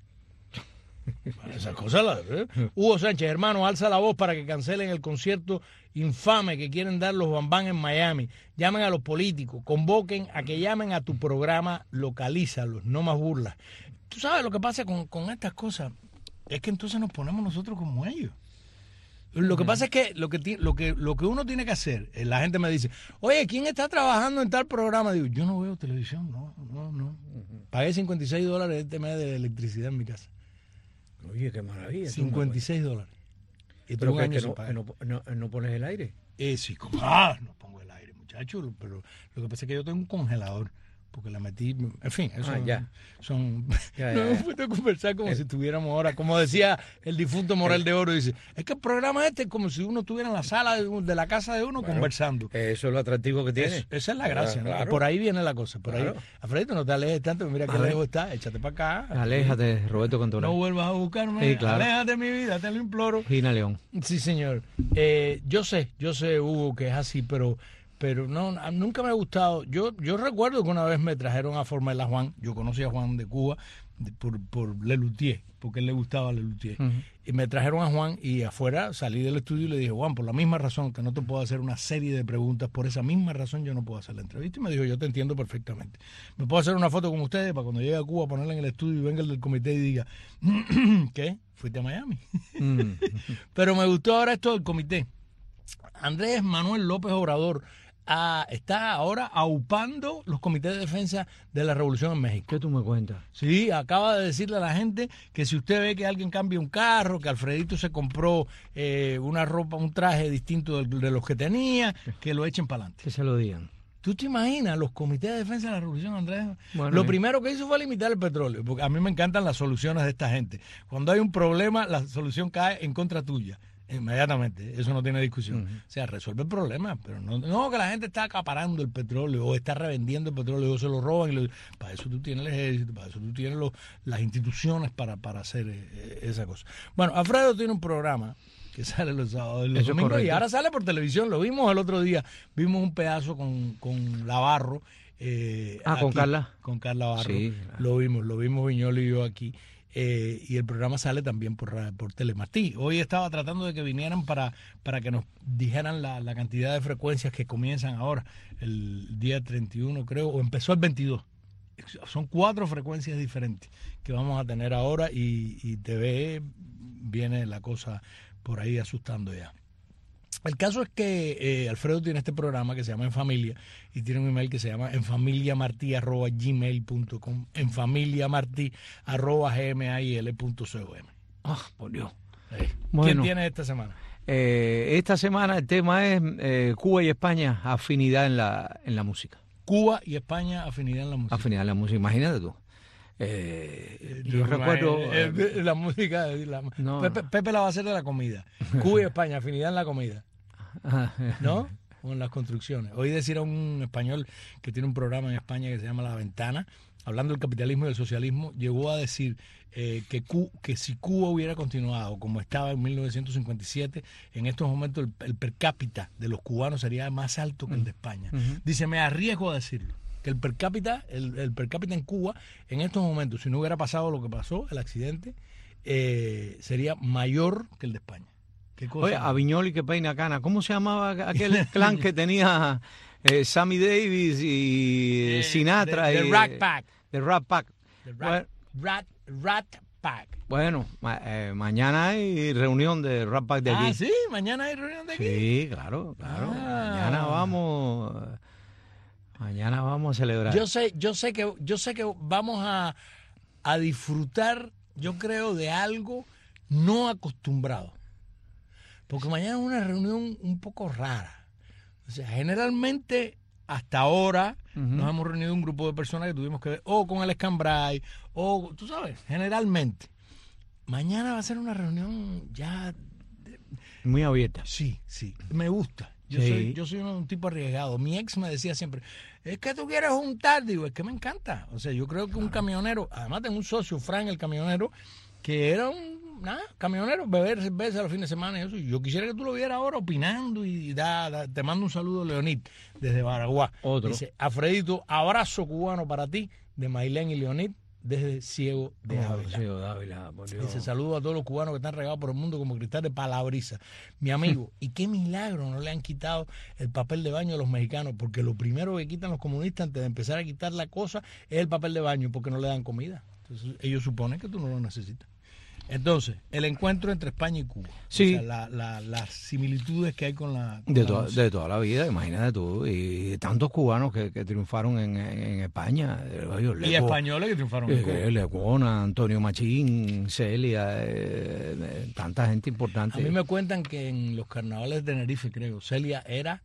Speaker 3: Para esas cosas Hugo Sánchez, hermano, alza la voz para que cancelen el concierto infame que quieren dar los Bambán en Miami. Llamen a los políticos, convoquen a que llamen a tu programa, localízalos, no más burlas. Tú sabes lo que pasa con estas cosas, es que entonces nos ponemos nosotros como ellos. Lo que pasa es que lo que uno tiene que hacer, la gente me dice, oye, ¿quién está trabajando en tal programa? Digo, yo no veo televisión, no. Pagué $56 este mes de electricidad en mi casa.
Speaker 14: Oye, qué maravilla.
Speaker 3: $56. Y
Speaker 14: pero que no pones el aire.
Speaker 3: Sí, como no pongo el aire, muchacho, pero lo que pasa es que yo tengo un congelador. Porque la metí, en fin, eso son no hemos puesto a conversar como si estuviéramos ahora, como decía el difunto Morel de Oro, dice, es que el programa es como si uno estuviera en la sala de la casa de uno conversando.
Speaker 14: Eso es lo atractivo que tiene.
Speaker 3: Esa es la gracia,
Speaker 14: claro.
Speaker 3: ¿no? Por ahí viene la cosa, por ahí. Alfredo, no te alejes tanto, mira qué lejos está, échate para acá.
Speaker 12: Aléjate, Roberto Cantoral.
Speaker 3: No vuelvas a buscarme, sí, claro. Aléjate mi vida, te lo imploro.
Speaker 12: Gina León.
Speaker 3: Sí, señor. Yo sé, Hugo, que es así, pero no, nunca me ha gustado. Yo recuerdo que una vez me trajeron a Formela Juan. Yo conocí a Juan de Cuba por Lelutier, porque él le gustaba Lelutier. Y me trajeron a Juan y afuera salí del estudio y le dije, Juan, por la misma razón que no te puedo hacer una serie de preguntas, por esa misma razón yo no puedo hacer la entrevista. Y me dijo, yo te entiendo perfectamente. Me puedo hacer una foto con ustedes para cuando llegue a Cuba ponerla en el estudio y venga el del comité y diga, ¿qué? ¿Fuiste a Miami? Pero me gustó ahora esto del comité. Andrés Manuel López Obrador está ahora aupando los comités de defensa de la revolución en México.
Speaker 12: ¿Qué tú me cuentas?
Speaker 3: Sí, acaba de decirle a la gente que si usted ve que alguien cambia un carro, que Alfredito se compró una ropa, un traje distinto de los que tenía, que lo echen para adelante.
Speaker 12: Que se lo digan.
Speaker 3: ¿Tú te imaginas los comités de defensa de la revolución, Andrés?
Speaker 12: Bueno,
Speaker 3: lo primero que hizo fue limitar el petróleo, porque a mí me encantan las soluciones de esta gente. Cuando hay un problema, la solución cae en contra tuya. Inmediatamente, eso no tiene discusión. O sea, resuelve el problema, pero no que la gente está acaparando el petróleo o está revendiendo el petróleo o se lo roban. Para eso tú tienes el ejército, para eso tú tienes las instituciones para hacer esa cosa. Bueno, Alfredo tiene un programa que sale los sábados y los domingos y ahora sale por televisión. Lo vimos el otro día, vimos un pedazo con Navarro.
Speaker 12: Con Carla.
Speaker 3: Con Carla Barro.
Speaker 12: Sí,
Speaker 3: claro. Lo vimos Viñolo y yo aquí. Y el programa sale también por Telemartí. Hoy estaba tratando de que vinieran para que nos dijeran la cantidad de frecuencias que comienzan ahora, el día 31 creo, o empezó el 22. Son 4 frecuencias diferentes que vamos a tener ahora y TV viene la cosa por ahí asustando ya. El caso es que Alfredo tiene este programa que se llama En Familia y tiene un email que se llama enfamiliamarti@gmail.com, enfamiliamarti@gmail.com.
Speaker 12: Por Dios.
Speaker 3: ¿Quién tiene esta semana?
Speaker 12: Esta semana el tema es Cuba y España, afinidad en la música.
Speaker 3: Cuba y España, afinidad en la música.
Speaker 12: Afinidad en la música, imagínate tú. Yo recuerdo
Speaker 3: la música Pepe la va a hacer de la comida. Cuba y España, afinidad en la comida, ¿no? O en las construcciones. Hoy decir a un español que tiene un programa en España que se llama La Ventana, hablando del capitalismo y del socialismo, llegó a decir que si Cuba hubiera continuado como estaba en 1957, en estos momentos el per cápita de los cubanos sería más alto que el de España. Dice, me arriesgo a decirlo, que el per cápita en Cuba en estos momentos, si no hubiera pasado lo que pasó, el accidente, sería mayor que el de España. ¿Qué cosa?
Speaker 12: Oye, a Viñoli que peina cana, ¿cómo se llamaba aquel clan que tenía Sammy Davis y Sinatra?
Speaker 3: The Rat Pack.
Speaker 12: The Rat Pack.
Speaker 3: Rat Pack.
Speaker 12: Bueno, mañana hay reunión de Rat Pack de aquí.
Speaker 3: Ah, sí, mañana hay reunión de aquí.
Speaker 12: Sí, claro. Mañana vamos a celebrar.
Speaker 3: Yo sé que vamos a disfrutar yo creo, de algo no acostumbrado. Porque mañana es una reunión un poco rara. O sea, generalmente, hasta ahora, nos hemos reunido un grupo de personas que tuvimos que ver, o con el Escambray, o, tú sabes, generalmente. Mañana va a ser una reunión ya...
Speaker 12: Muy abierta.
Speaker 3: Sí, me gusta. Yo soy un tipo arriesgado. Mi ex me decía siempre, es que tú quieres juntar. Digo, es que me encanta. O sea, yo creo que un camionero, además tengo un socio, Fran, el camionero, que era un camionero, beber cerveza los fines de semana y eso. Y yo quisiera que tú lo vieras ahora opinando y te mando un saludo, Leonid, desde Baraguá.
Speaker 12: Otro.
Speaker 3: Dice, Alfredito, abrazo cubano para ti, de Mailén y Leonid, desde Ciego de Ávila. Dice, saludo a todos los cubanos que están regados por el mundo como cristal de palabriza. Mi amigo, y qué milagro no le han quitado el papel de baño a los mexicanos, porque lo primero que quitan los comunistas antes de empezar a quitar la cosa es el papel de baño, porque no le dan comida. Entonces ellos suponen que tú no lo necesitas. Entonces, el encuentro entre España y Cuba.
Speaker 12: Sí.
Speaker 3: O sea, las similitudes que hay con la...
Speaker 12: De toda la vida, imagínate tú. Y tantos cubanos que triunfaron en España.
Speaker 3: Y españoles que triunfaron en Cuba.
Speaker 12: Lecuona, Antonio Machín, Celia, tanta gente importante.
Speaker 3: A mí me cuentan que en los carnavales de Tenerife, creo, Celia era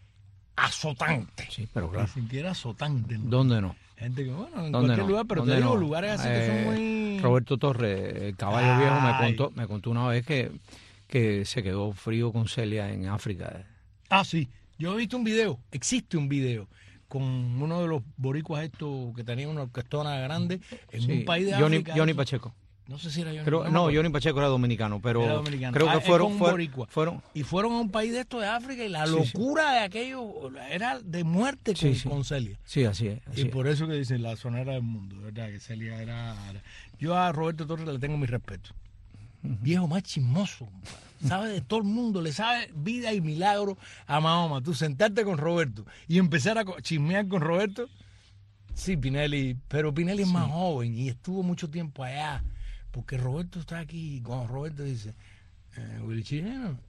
Speaker 3: azotante.
Speaker 12: Sí, pero claro.
Speaker 3: Dicen que era azotante, ¿no?
Speaker 12: ¿Dónde no?
Speaker 3: Gente que, bueno, en cualquier lugar, pero te digo, lugares así que son muy...
Speaker 12: Roberto Torres, el caballo viejo, me contó una vez que se quedó frío con Celia en África.
Speaker 3: Ah, sí. Yo he visto un video, existe un video, con uno de los boricuas estos que tenía una orquestona grande en un país de África.
Speaker 12: Johnny Pacheco.
Speaker 3: No sé si era Johnny.
Speaker 12: Johnny Pacheco era dominicano, pero
Speaker 3: era dominicano.
Speaker 12: Creo que fueron
Speaker 3: y fueron a un país de estos de África y la locura de aquello era de muerte con Celia.
Speaker 12: Sí, así es.
Speaker 3: Y por eso que dicen la sonera del mundo, ¿verdad? Que Celia era... Yo a Roberto Torres le tengo mi respeto. Viejo más chismoso, sabe de todo el mundo, le sabe vida y milagro a Mahoma. Tú sentarte con Roberto y empezar a chismear con Roberto. Sí, Pinelli, pero Pinelli es más joven y estuvo mucho tiempo allá. Porque Roberto está aquí y cuando Roberto dice, Willy Chirino,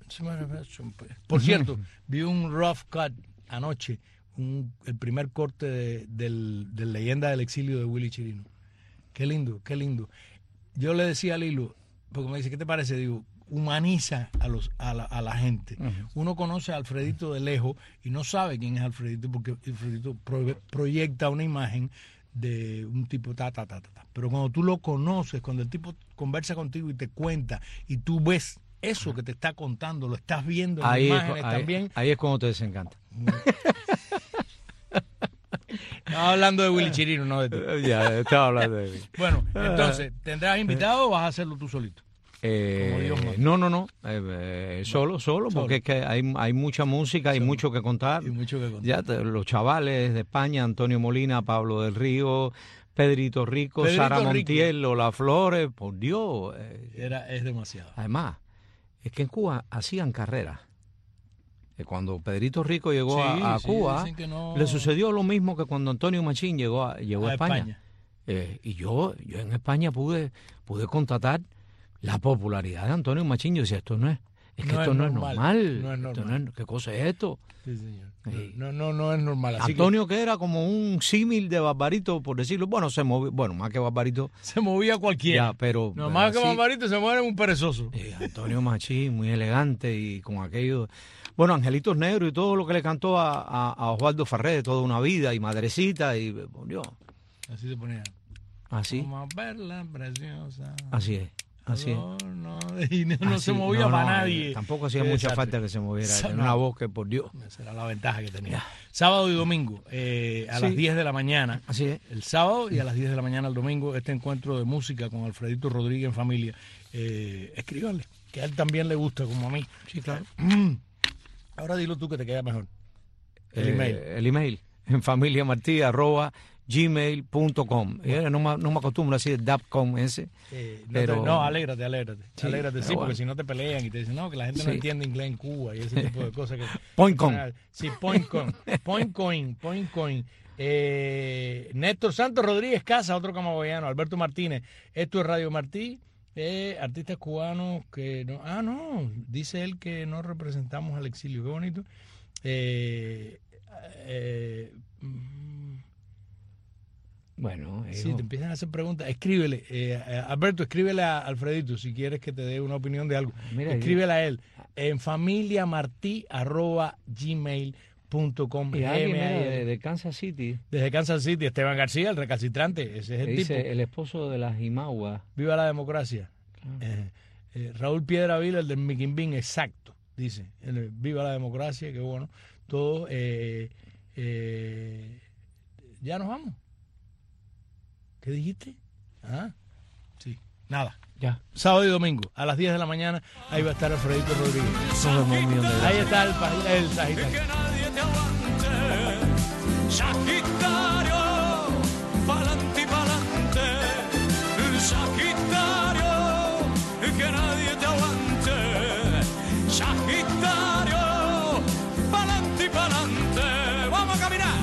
Speaker 3: por cierto, vi un rough cut anoche, el primer corte de Leyenda del Exilio de Willy Chirino. Qué lindo, qué lindo. Yo le decía a Lilo, porque me dice, ¿qué te parece? Digo, humaniza a la gente. Uno conoce a Alfredito de lejos y no sabe quién es Alfredito porque Alfredito proyecta una imagen de un tipo pero cuando tú lo conoces, cuando el tipo conversa contigo y te cuenta y tú ves eso que te está contando, lo estás viendo en imágenes también.
Speaker 12: Ahí es cuando te desencanta.
Speaker 3: Estaba hablando de Willy Chirino, no de ti.
Speaker 12: Ya, estaba hablando de mí.
Speaker 3: Bueno, entonces, ¿tendrás invitado o vas a hacerlo tú solito?
Speaker 12: No. Solo, porque es que hay mucha música, hay mucho que contar. Ya los chavales de España, Antonio Molina, Pablo del Río, Pedrito Rico, Sara Montiel, Lola Flores, por Dios.
Speaker 3: Es demasiado.
Speaker 12: Además, es que en Cuba hacían carreras. Cuando Pedrito Rico llegó a Cuba, le sucedió lo mismo que cuando Antonio Machín llegó a España. Y yo en España pude constatar la popularidad de Antonio Machín. Yo decía, esto no es normal. ¿Qué cosa es esto?
Speaker 3: Sí, señor. No es normal. Así
Speaker 12: Antonio que era como un símil de Barbarito, por decirlo. Bueno, más que Barbarito.
Speaker 3: Se movía cualquiera.
Speaker 12: Ya, pero
Speaker 3: más que Barbarito se mueve un perezoso.
Speaker 12: Antonio Machín, muy elegante y con aquello... Bueno, Angelitos Negros y todo lo que le cantó a Osvaldo Farré, toda una vida, y Madrecita, y Dios.
Speaker 3: Así se ponía.
Speaker 12: Así.
Speaker 3: Como verla preciosa.
Speaker 12: Así es.
Speaker 3: Y no se movía para nadie.
Speaker 12: Tampoco hacía mucha falta que se moviera. Tenía una voz que, por Dios.
Speaker 3: Esa era la ventaja que tenía. Sábado y domingo, a las 10 de la mañana.
Speaker 12: Así es.
Speaker 3: El sábado y a las 10 de la mañana el domingo, este encuentro de música con Alfredito Rodríguez en familia. Escríbanle, que a él también le gusta, como a mí.
Speaker 12: Sí, claro.
Speaker 3: Ahora dilo tú que te queda mejor. El
Speaker 12: email. En familiamarti@gmail.com. No me acostumbro a decir .com ese.
Speaker 3: Alégrate. Sí, alégrate, porque si no te pelean y te dicen, no, que la gente no entiende inglés en Cuba y ese tipo de cosas.
Speaker 12: Point.com.
Speaker 3: Sí, Point.com. Point.coin. Néstor Santos Rodríguez Casa, otro camagüeyano. Alberto Martínez. Esto es Radio Martí. Artistas cubanos que no. Dice él que no representamos al exilio. Qué bonito.
Speaker 12: Bueno,
Speaker 3: sí, te empiezan a hacer preguntas. Escríbele, Alberto, escríbele a Alfredito si quieres que te dé una opinión de algo. Mira, escríbele a él en familiamarti@gmail.com.
Speaker 12: Y alguien de Kansas City.
Speaker 3: Desde Kansas City, Esteban García, el recalcitrante. Ese es el tipo.
Speaker 12: Dice el esposo de la Jimagua.
Speaker 3: Viva la democracia. Raúl Piedravila, el del Miquimbín, exacto. Dice, viva la democracia, qué bueno. Todo. Ya nos vamos. ¿Qué dijiste? Sí, nada.
Speaker 12: Ya.
Speaker 3: Sábado y domingo, a las 10 de la mañana, ahí va a estar Alfredito Rodríguez. Ahí está el Sagitario.
Speaker 15: Que nadie te aguante, Sagitario, pa'lante y pa'lante, Sagitario, que nadie te aguante, Sagitario, pa'lante y pa'lante, vamos a caminar.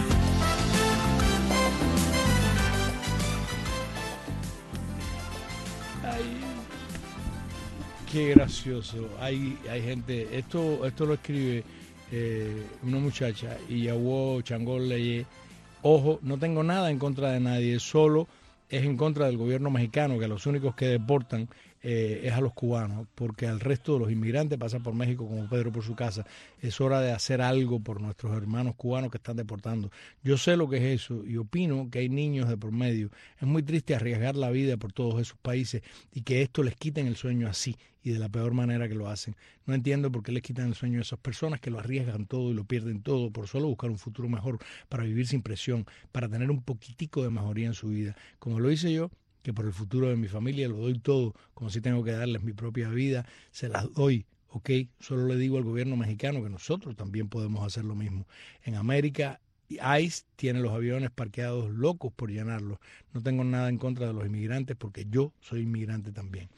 Speaker 3: Qué gracioso. Hay gente, esto lo escribe una muchacha, y Yahuo Changol Leye. Ojo, no tengo nada en contra de nadie, solo es en contra del gobierno mexicano, que los únicos que deportan es a los cubanos, porque al resto de los inmigrantes pasan por México como Pedro por su casa. Es hora de hacer algo por nuestros hermanos cubanos que están deportando. Yo sé lo que es eso y opino que hay niños de por medio. Es muy triste arriesgar la vida por todos esos países y que esto les quiten el sueño así y de la peor manera que lo hacen. No entiendo por qué les quitan el sueño a esas personas que lo arriesgan todo y lo pierden todo por solo buscar un futuro mejor, para vivir sin presión, para tener un poquitico de mejoría en su vida. Como lo hice yo, que por el futuro de mi familia lo doy todo, como si tengo que darles mi propia vida, se las doy, ¿ok? Solo le digo al gobierno mexicano que nosotros también podemos hacer lo mismo. En América, ICE tiene los aviones parqueados locos por llenarlos. No tengo nada en contra de los inmigrantes porque yo soy inmigrante también.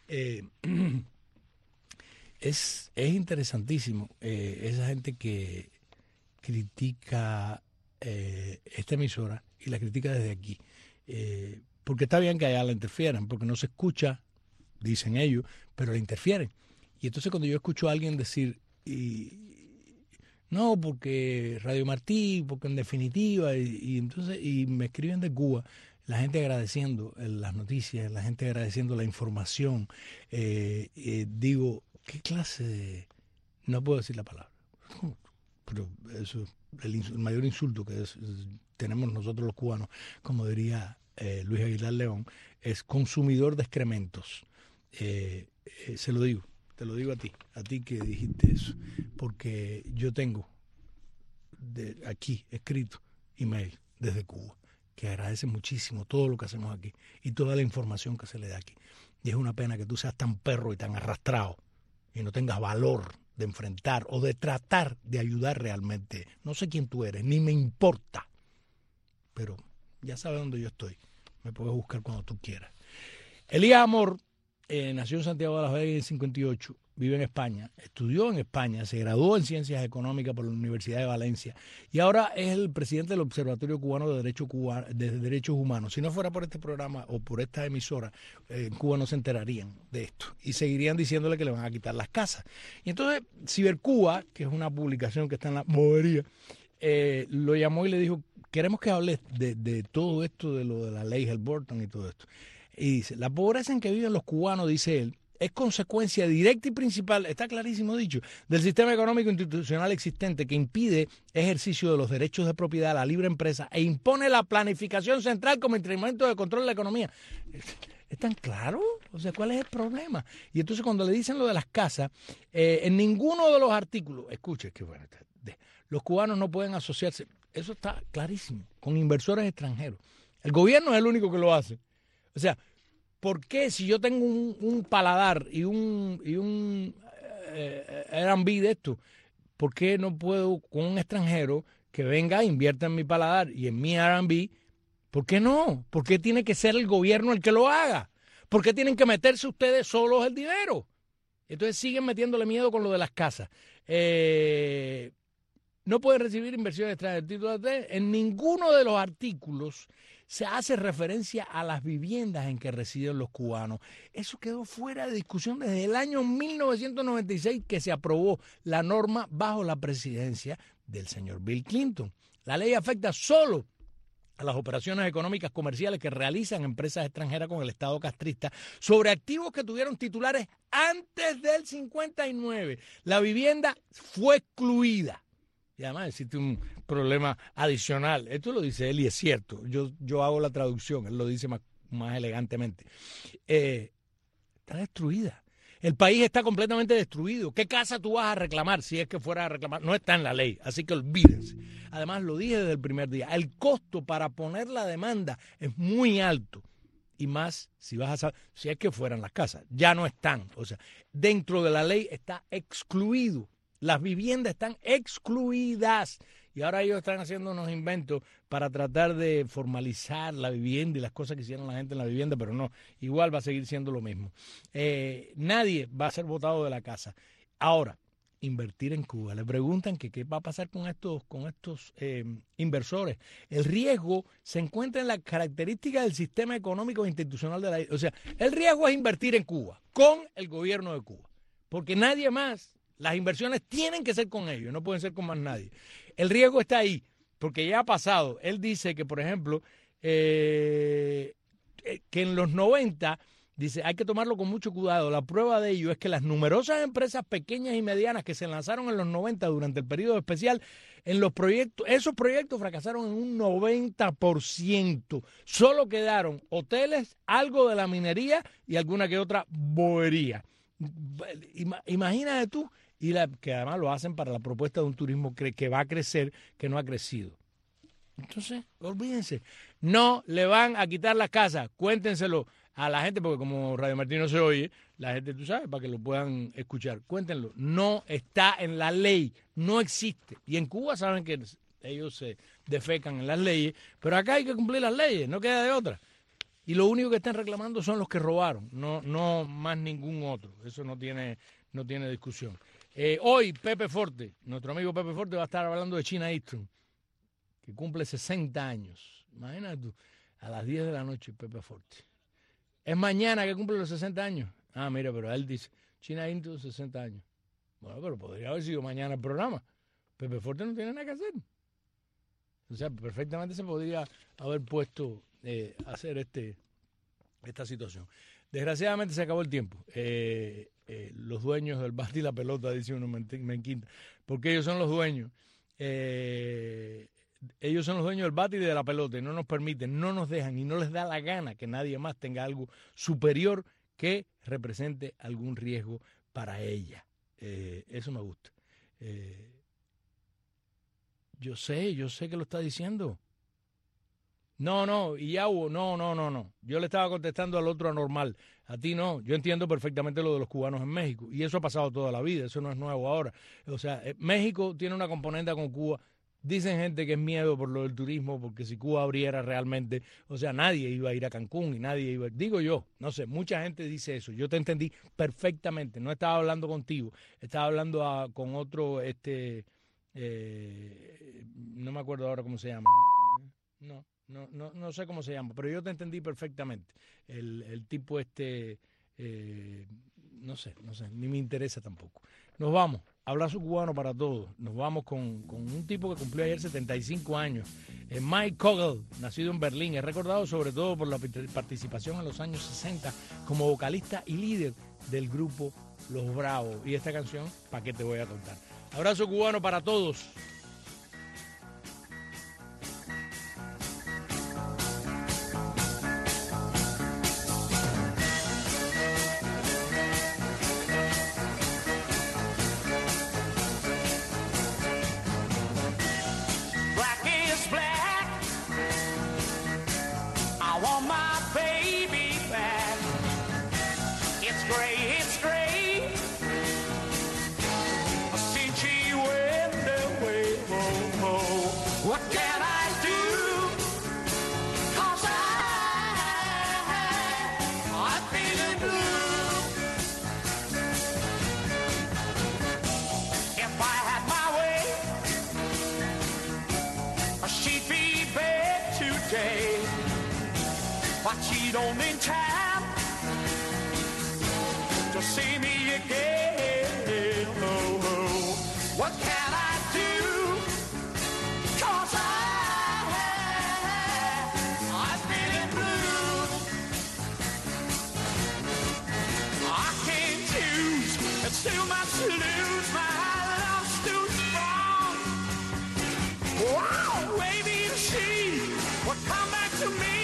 Speaker 3: Es interesantísimo esa gente que critica esta emisora y la critica desde aquí. Porque está bien que allá la interfieran, porque no se escucha, dicen ellos, pero la interfieren. Y entonces cuando yo escucho a alguien decir, no, porque Radio Martí, porque en definitiva, y me escriben de Cuba, la gente agradeciendo las noticias, la gente agradeciendo la información, digo, ¿qué clase de...? No puedo decir la palabra, pero eso es el mayor insulto que tenemos nosotros los cubanos, como diría Luis Aguilar León, es consumidor de excrementos. Se lo digo, te lo digo a ti que dijiste eso, porque yo tengo aquí escrito email desde Cuba, que agradece muchísimo todo lo que hacemos aquí y toda la información que se le da aquí. Y es una pena que tú seas tan perro y tan arrastrado y no tengas valor de enfrentar o de tratar de ayudar realmente. No sé quién tú eres, ni me importa, pero ya sabes dónde yo estoy. Me puedes buscar cuando tú quieras. Elías Amor nació en Santiago de las Vegas en el 58, vive en España, estudió en España, se graduó en Ciencias Económicas por la Universidad de Valencia y ahora es el presidente del Observatorio Cubano de Derechos Humanos. Si no fuera por este programa o por esta emisora, en Cuba no se enterarían de esto y seguirían diciéndole que le van a quitar las casas. Y entonces Cibercuba, que es una publicación que está en la bobería, lo llamó y le dijo, queremos que hables de todo esto, de lo de la ley Helburton y todo esto. Y dice, la pobreza en que viven los cubanos, dice él, es consecuencia directa y principal, está clarísimo dicho, del sistema económico institucional existente que impide ejercicio de los derechos de propiedad, la libre empresa e impone la planificación central como instrumento de control de la economía. ¿Es tan claro? O sea, ¿cuál es el problema? Y entonces cuando le dicen lo de las casas, en ninguno de los artículos, escuche, que bueno, los cubanos no pueden asociarse, eso está clarísimo, con inversores extranjeros. El gobierno es el único que lo hace. O sea, ¿por qué si yo tengo un paladar y un Airbnb de esto, por qué no puedo con un extranjero que venga, invierta en mi paladar y en mi Airbnb? ¿Por qué no? ¿Por qué tiene que ser el gobierno el que lo haga? ¿Por qué tienen que meterse ustedes solos el dinero? Entonces siguen metiéndole miedo con lo de las casas. No pueden recibir inversiones extranjeras. En ninguno de los artículos se hace referencia a las viviendas en que residen los cubanos. Eso quedó fuera de discusión desde el año 1996 que se aprobó la norma bajo la presidencia del señor Bill Clinton. La ley afecta solo a las operaciones económicas comerciales que realizan empresas extranjeras con el Estado castrista sobre activos que tuvieron titulares antes del 59. La vivienda fue excluida. Y además existe un problema adicional. Esto lo dice él y es cierto. Yo hago la traducción, él lo dice más elegantemente. Está destruida. El país está completamente destruido. ¿Qué casa tú vas a reclamar si es que fuera a reclamar? No está en la ley, así que olvídense. Además, lo dije desde el primer día, el costo para poner la demanda es muy alto. Y más si vas a saber, si es que fueran las casas. Ya no están. O sea, dentro de la ley está excluido. Las viviendas están excluidas. Y ahora ellos están haciendo unos inventos para tratar de formalizar la vivienda y las cosas que hicieron la gente en la vivienda, pero no, igual va a seguir siendo lo mismo. Nadie va a ser votado de la casa. Ahora, invertir en Cuba. Le preguntan que qué va a pasar con estos inversores. El riesgo se encuentra en las características del sistema económico e institucional de la isla. O sea, el riesgo es invertir en Cuba, con el gobierno de Cuba, porque nadie más. Las inversiones tienen que ser con ellos, no pueden ser con más nadie. El riesgo está ahí, porque ya ha pasado. Él dice que, por ejemplo, que en los 90, dice, hay que tomarlo con mucho cuidado. La prueba de ello es que las numerosas empresas pequeñas y medianas que se lanzaron en los 90 durante el periodo especial, en los proyectos, esos proyectos fracasaron en un 90%. Solo quedaron hoteles, algo de la minería y alguna que otra bobería. Imagínate tú. Y que además lo hacen para la propuesta de un turismo que va a crecer, que no ha crecido. Entonces, olvídense, no le van a quitar las casas, cuéntenselo a la gente, porque como Radio Martí no se oye, la gente, tú sabes, para que lo puedan escuchar, cuéntenlo, no está en la ley, no existe. Y en Cuba saben que ellos se defecan en las leyes, pero acá hay que cumplir las leyes, no queda de otra. Y lo único que están reclamando son los que robaron, no más ningún otro, eso no tiene discusión. Hoy Pepe Forte, nuestro amigo Pepe Forte, va a estar hablando de China Eastern, que cumple 60 años. Imagínate tú, a las 10 de la noche Pepe Forte. Es mañana que cumple los 60 años. Ah, mira, pero él dice, China Eastern 60 años. Bueno, pero podría haber sido mañana el programa. Pepe Forte no tiene nada que hacer. O sea, perfectamente se podría haber puesto a hacer esta situación. Desgraciadamente se acabó el tiempo. Los dueños del bate y la pelota, dice uno, me quinta, porque ellos son los dueños. Ellos son los dueños del bate y de la pelota y no nos permiten, no nos dejan y no les da la gana que nadie más tenga algo superior que represente algún riesgo para ella. Eso me gusta. Yo sé que lo está diciendo. No, y ya hubo, no. Yo le estaba contestando al otro anormal. A ti no. Yo entiendo perfectamente lo de los cubanos en México. Y eso ha pasado toda la vida. Eso no es nuevo ahora. O sea, México tiene una componente con Cuba. Dicen gente que es miedo por lo del turismo, porque si Cuba abriera realmente, o sea, nadie iba a ir a Cancún y nadie iba, digo yo, no sé, mucha gente dice eso. Yo te entendí perfectamente. No estaba hablando contigo. Estaba hablando con otro, no me acuerdo ahora cómo se llama. No sé cómo se llama, pero yo te entendí perfectamente. El tipo no sé, ni me interesa tampoco. Nos vamos, abrazo cubano para todos. Nos vamos con un tipo que cumplió ayer 75 años. Mike Kogel, nacido en Berlín, es recordado sobre todo por la participación en los años 60 como vocalista y líder del grupo Los Bravos. Y esta canción, ¿para qué te voy a contar? Abrazo cubano para todos.
Speaker 15: But she don't in time to see me again. Oh, oh. What can I do? 'Cause I too much to lose, my love's too strong. Wow, maybe she will come back to me.